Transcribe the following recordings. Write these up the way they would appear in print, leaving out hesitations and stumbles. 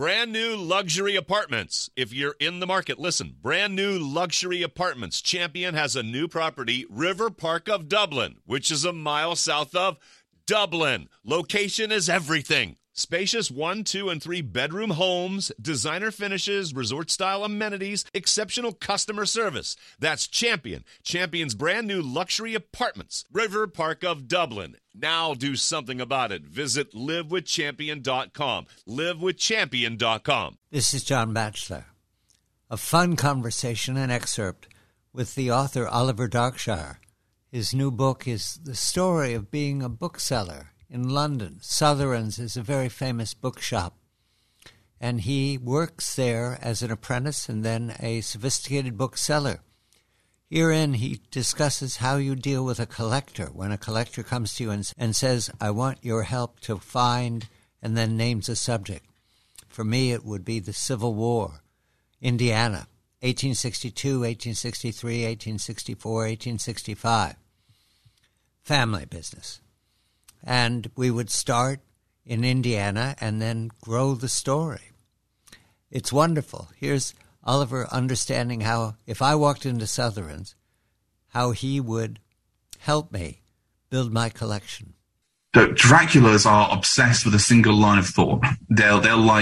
Brand new luxury apartments. If you're in the market, listen. Brand new luxury apartments. Champion has a new property, River Park of Dublin, which is a mile south of Dublin. Location is everything. Spacious 1, 2, and 3 bedroom homes, designer finishes, resort-style amenities, exceptional customer service. That's Champion. Champion's brand new luxury apartments, River Park of Dublin. Now do something about it. Visit livewithchampion.com. Livewithchampion.com. This is John Batchelor. A fun conversation and excerpt with the author Oliver Darkshire. His new book is the story of being a bookseller in London. Sutherland's is a very famous bookshop, and he works there as an apprentice and then a sophisticated bookseller. Herein, he discusses how you deal with a collector. When a collector comes to you and says, I want your help to find, and then names a subject. For me, it would be the Civil War, Indiana, 1862, 1863, 1864, 1865. Family business. And we would start in Indiana and then grow the story. It's wonderful. Here's Oliver understanding how, if I walked into Sutherland's, how he would help me build my collection. The Draculas are obsessed with a single line of thought. They'll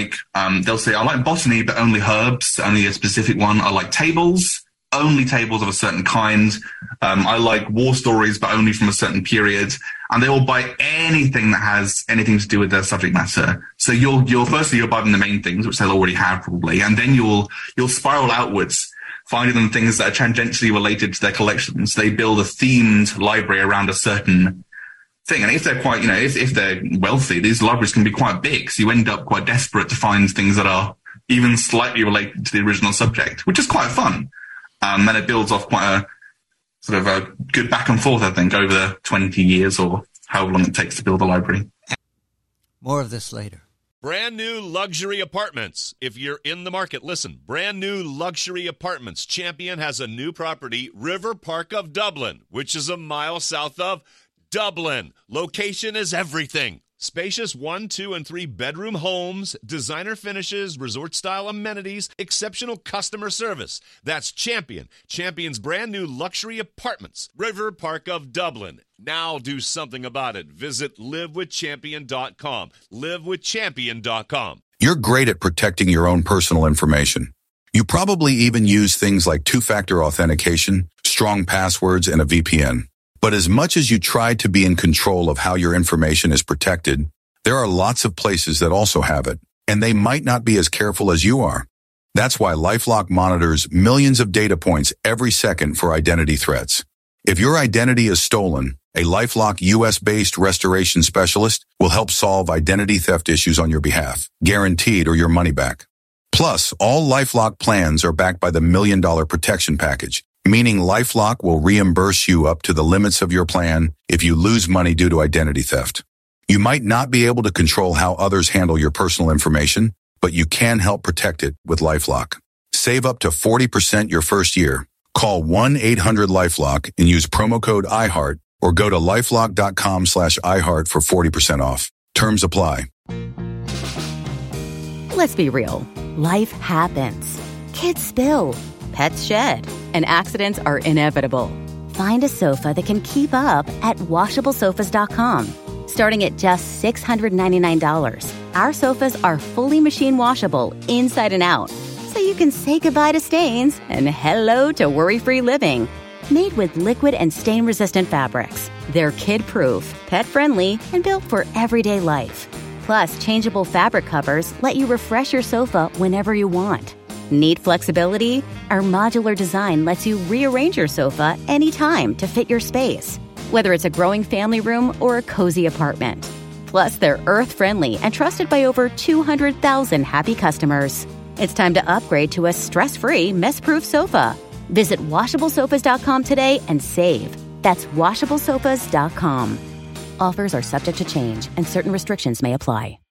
say, I like botany, but only herbs, only a specific one. I like tables, only tables of a certain kind. I like war stories, but only from a certain period. And they will buy anything that has anything to do with their subject matter. So you'll buy them the main things, which they'll already have probably, and then you'll spiral outwards, finding them things that are tangentially related to their collections. They build a themed library around a certain thing. And if they're quite, if they're wealthy, these libraries can be quite big. So you end up quite desperate to find things that are even slightly related to the original subject, which is quite fun. And then it builds off quite a sort of a good back and forth, I think, over the 20 years or however long it takes to build a library. More of this later. Brand new luxury apartments. If you're in the market, listen. Brand new luxury apartments. Champion has a new property, River Park of Dublin, which is a mile south of Dublin. Location is everything. Spacious 1, 2, and 3 bedroom homes, designer finishes, resort-style amenities, exceptional customer service. That's Champion. Champion's brand new luxury apartments, River Park of Dublin. Now do something about it. Visit livewithchampion.com. Livewithchampion.com. You're great at protecting your own personal information. You probably even use things like two-factor authentication, strong passwords, and a VPN. But as much as you try to be in control of how your information is protected, there are lots of places that also have it, and they might not be as careful as you are. That's why LifeLock monitors millions of data points every second for identity threats. If your identity is stolen, a LifeLock US-based restoration specialist will help solve identity theft issues on your behalf, guaranteed or your money back. Plus, all LifeLock plans are backed by the $1 Million Protection Package, meaning LifeLock will reimburse you up to the limits of your plan if you lose money due to identity theft. You might not be able to control how others handle your personal information, but you can help protect it with LifeLock. Save up to 40% your first year. Call 1-800-LifeLock and use promo code iHeart or go to lifelock.com/iHeart for 40% off. Terms apply. Let's be real. Life happens. Kids spill. Pets shed. And accidents are inevitable. Find a sofa that can keep up at WashableSofas.com. Starting at just $699, our sofas are fully machine washable inside and out, so you can say goodbye to stains and hello to worry-free living. Made with liquid and stain-resistant fabrics, they're kid-proof, pet-friendly, and built for everyday life. Plus, changeable fabric covers let you refresh your sofa whenever you want. Need flexibility? Our modular design lets you rearrange your sofa anytime to fit your space, whether it's a growing family room or a cozy apartment. Plus, they're earth-friendly and trusted by over 200,000 happy customers. It's time to upgrade to a stress-free, mess-proof sofa. Visit WashableSofas.com today and save. That's WashableSofas.com. Offers are subject to change and certain restrictions may apply.